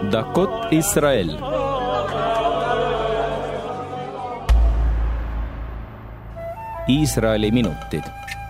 דקות ישראל. Iisraeli minutid.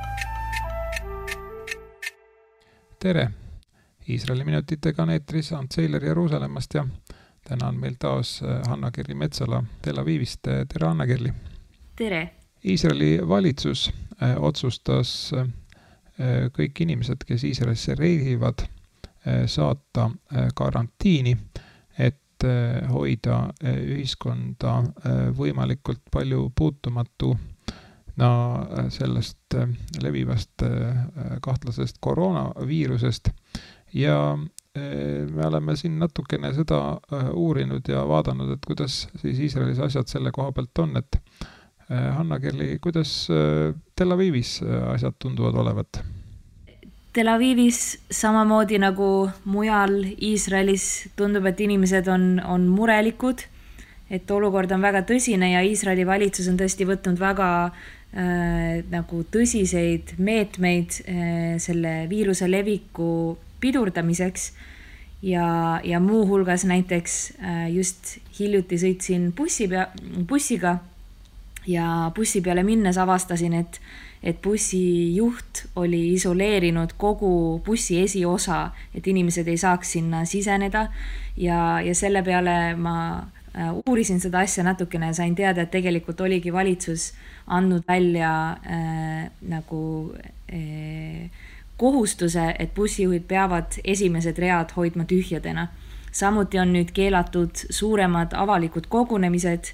Tere! Iisraeli minutitega on eetris Ant Seiler Jeruusalemmast ja täna on meil taas Hanna-Kirli Metsala Tel Avivist. Tere, Hanna-Kirli! Tere! Iisraeli valitsus otsustas kõik inimesed, kes Iisraelisse reisivad, saata karantiini, et hoida ühiskonda võimalikult palju puutumatu sellest levivast kahtlasest koroonaviirusest. Ja me oleme siin natukene seda uurinud ja vaadanud, et kuidas siis Iisraelis asjad selle koha pealt on, et Hanna-Kirli, kuidas Tel Avivis asjad tunduvad olevat? Tel Avivis samamoodi nagu mujal Iisraelis tundub, et inimesed on murelikud, et olukord on väga tõsine ja Iisraeli valitsus on tõesti võtnud väga nagu tõsiseid meetmeid selle viiruse leviku pidurdamiseks ja muu hulgas näiteks just hiljuti sõitsin bussiga ja bussi peale minnes avastasin, et bussijuht oli isoleerinud kogu bussi esiosa, et inimesed ei saaks sinna siseneda ja selle peale ma uurisin seda asja natukene ja sain teada, et tegelikult oligi valitsus andnud välja kohustuse, et bussijuhid peavad esimesed read hoidma tühjadena. Samuti on nüüd keelatud suuremad avalikud kogunemised.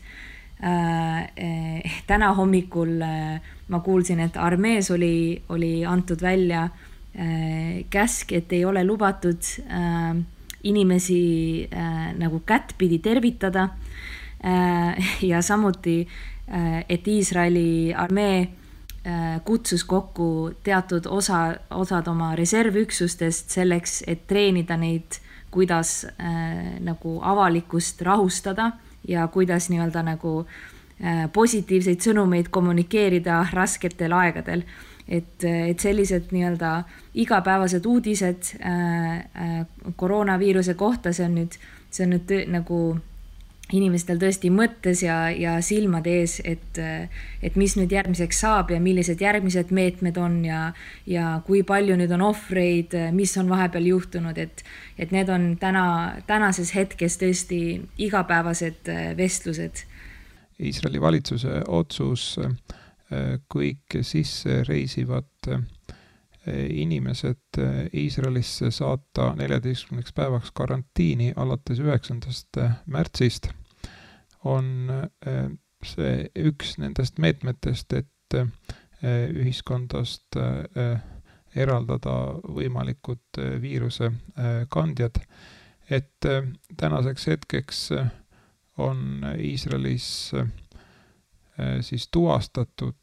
Täna hommikul ma kuulsin, et armees oli antud välja käsk, et ei ole lubatud inimesi nagu kättpidi tervitada ja samuti, et Iisraeli armee kutsus kokku teatud osad oma reservüksustest selleks, et treenida neid, kuidas nagu avalikkust rahustada ja kuidas nii-öelda nagu positiivseid sõnumeid kommunikeerida rasketel aegadel. Et sellised nii-öelda igapäevased uudised koroonaviiruse kohta, see on nüüd nagu inimestel tõesti mõttes ja silmade ees, et mis nüüd järgmiseks saab ja millised järgmised meetmed on ja kui palju nüüd on ohvreid, mis on vahepeal juhtunud, et need on tänases hetkes tõesti igapäevased vestlused. Iisraeli valitsuse otsus kõik sisse reisivad inimesed Iisraelisse saata 14 päevaks karantiini alates 9. märtsist on see üks nendest meetmetest, et ühiskondast eraldada võimalikud viiruse kandjad. Et tänaseks hetkeks on Iisraelis siis tuvastatud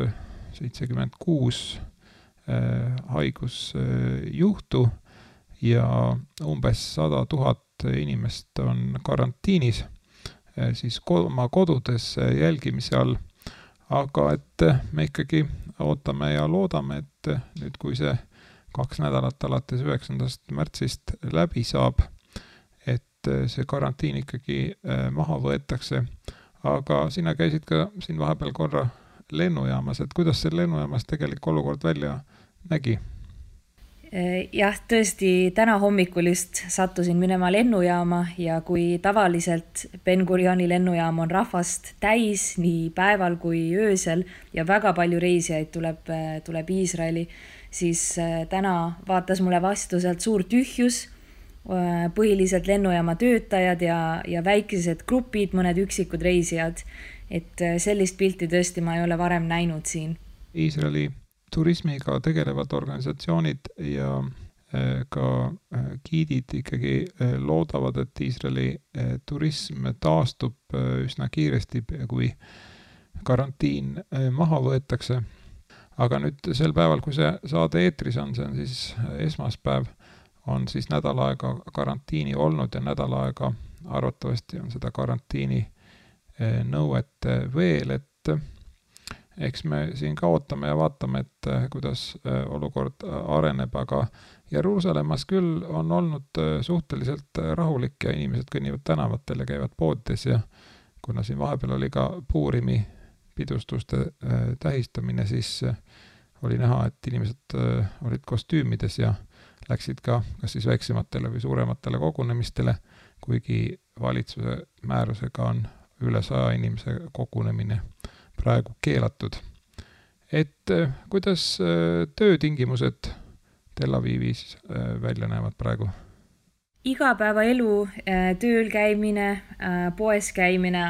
76 haigusjuhtu ja umbes 100 000 inimest on karantiinis siis oma kodudes jälgimise all. Aga et me ikkagi ootame ja loodame, et nüüd kui see 2 nädalat alates 9. märtsist läbi saab, et see karantiin ikkagi maha võetakse. Aga sina käisid ka siin vahepeal korra lennujaamas, et kuidas see lennujaamas tegelik olukord välja nägi? Jah, tõesti täna hommikulist sattusin minema lennujaama ja kui tavaliselt Ben Gurioni lennujaam on rahvast täis nii päeval kui öösel ja väga palju reisijaid tuleb Iisraeli, siis täna vaatas mulle vastu sealt suur tühjus, põhiliselt lennujaama töötajad ja väikesed grupid, mõned üksikud reisijad. Et sellist pilti tõesti ma ei ole varem näinud siin. Iisraeli turismiga tegelevad organisatsioonid ja ka giidid ikkagi loodavad, et Iisraeli turism taastub üsna kiiresti, kui karantiin maha võetakse. Aga nüüd sel päeval, kui see saade eetris on, see on siis esmaspäev, on siis nädal aega karantiini olnud ja nädal aega arvatavasti on seda karantiini nõuet veel, et eks me siin ka ootame ja vaatame, et kuidas olukord areneb, aga Jeruusalemmas küll on olnud suhteliselt rahulik ja inimesed kõnnivad tänavatel ja käivad poodides ja kuna siin vahepeal oli ka Puurimi pidustuste tähistamine, siis oli näha, et inimesed olid kostüümides ja läksid ka kas siis väiksematele või suurematele kogunemistele, kuigi valitsuse määrusega on üle 100 inimese kogunemine praegu keelatud. Et kuidas töötingimused Tel Avivis välja näevad praegu? Igapäevaelu, tööl käimine, poes käimine,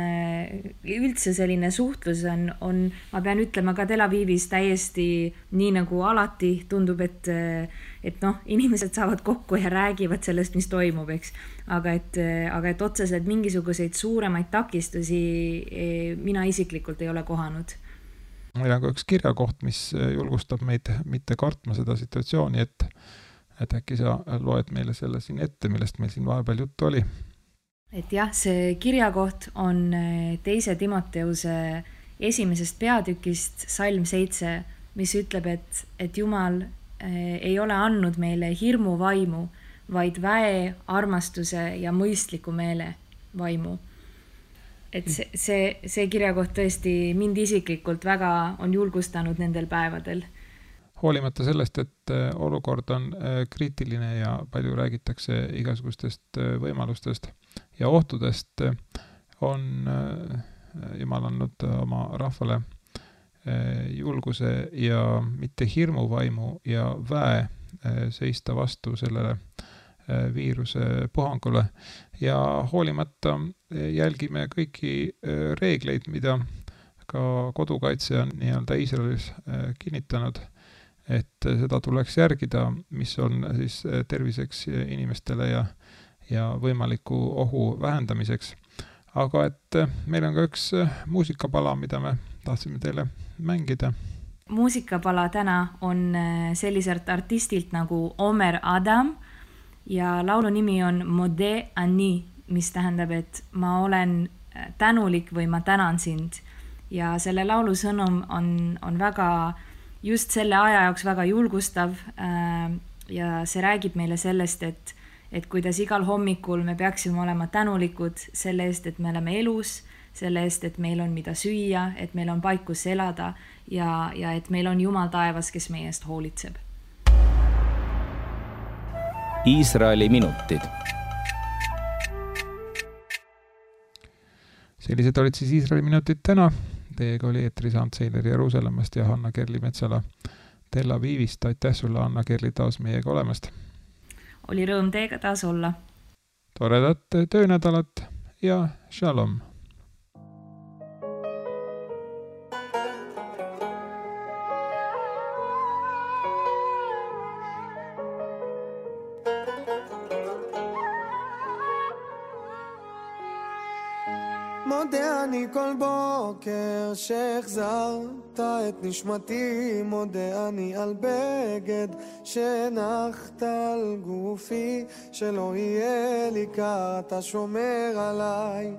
üldse selline suhtlus on, ma pean ütlema ka Tel Avivis täiesti nii nagu alati tundub, et inimesed saavad kokku ja räägivad sellest, mis toimub, eks. Aga et otseselt mingisuguseid suuremaid takistusi mina isiklikult ei ole kohanud. Meil on ka üks kirjakoht, mis julgustab meid mitte kartma seda situatsiooni, et äkki sa loed meile selle siin ette, millest meil siin vahepeal juttu oli. Et jah, see kirjakoht on 2. Timoteuse 1. peatükist Salm 7, mis ütleb, et Jumal ei ole andnud meile hirmu vaimu, vaid väe, armastuse ja mõistliku meele vaimu. Et see kirjakoht tõesti mind isiklikult väga on julgustanud nendel päevadel. Hoolimata sellest, et olukord on kriitiline ja palju räägitakse igasugustest võimalustest ja ohtudest, on Jumal andnud oma rahvale julguse ja mitte hirmuvaimu ja väe seista vastu sellele viiruse puhangule ja hoolimata jälgime kõiki reegleid, mida ka kodukaitse on nii-öelda Iisraelis kinnitanud, et seda tuleks järgida, mis on siis terviseks inimestele ja võimaliku ohu vähendamiseks. Aga et meil on ka üks muusikapala, mida me tahtsime teile mängida. Muusikapala täna on selliselt artistilt nagu Omer Adam ja laulu nimi on Mode Ani, mis tähendab, et ma olen tänulik või ma tänan sind. Ja selle laulu sõnum on väga just selle aja jaoks väga julgustav ja see räägib meile sellest, et kuidas igal hommikul me peaksime olema tänulikud selle eest, et me oleme elus, selle eest, et meil on mida süüa, et meil on paik, kus elada ja et meil on Jumal taevas, kes meie eest hoolitseb. Iisraeli minutid. Sellised olid siis Iisraeli minutid täna. Teiega oli eetris Ants Seiler Jeruusalemmast ja Hanna Kerli-Metsala Tel Avivist. Aitäh sulle, Hanna Kerli, taas meiega olemast. Oli rõõm teiega taas olla. Toredat töönädalat ja shalom. מודה אני כל בוקר שהחזרת את נשמתי, מודה אני על בגד שנחת על גופי, שלא יהיה לי קר, אתה שומר עליי.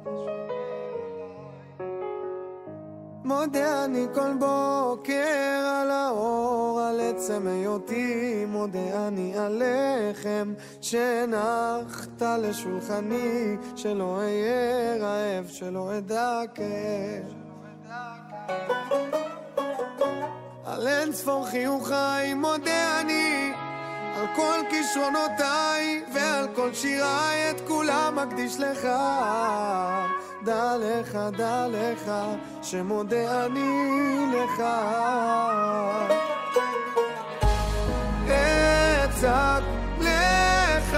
מודה אני כל בוקר על האור, על עצם היותי, מודה אני על לחם שנחת לשולחני, שלא אהיה רעב, שלא אדע כאב. על אין צפור חיוכי מודה אני, על כל כישרונותיי ועל כל שיריי, את כולם מקדיש לך. דע לך, שמודה אני לך. אצעק לך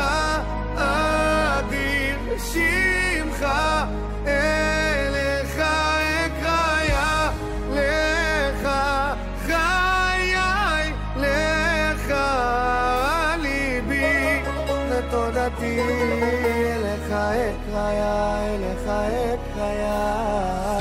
אדיר שמך, אליך אקרא לך חיי, לך ליבי ותודתי, אליך אקרא, אליך אקרא.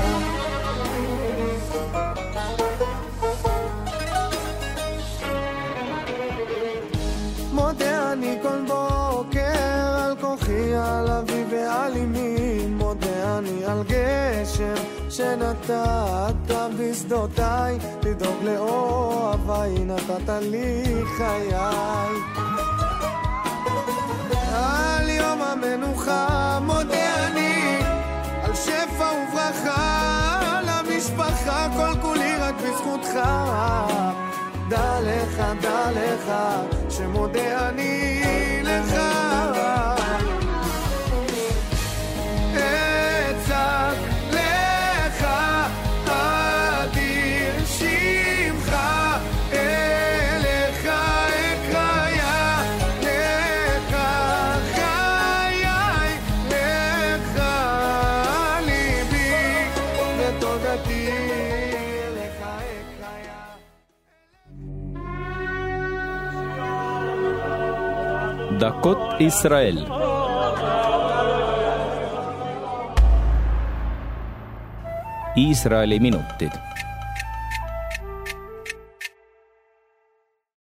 מודה אני כל בוקר על כוחי, על אבי ועל אמי, מודה אני על גשם שנתת בשדותיי, לדאוג לאוהביי, נתת לי חיי. על יום המנוחה מודה אני, על שפע וברכה למשפחה, כל כולי רק בזכותך. דע לך שמודה אני לך. אצעק לך אדיר שמך, אליך אקרא, לך חיי, לך ליבי ותודתי, אליך אקרא. דקות ישראל. Iisraeli minutid.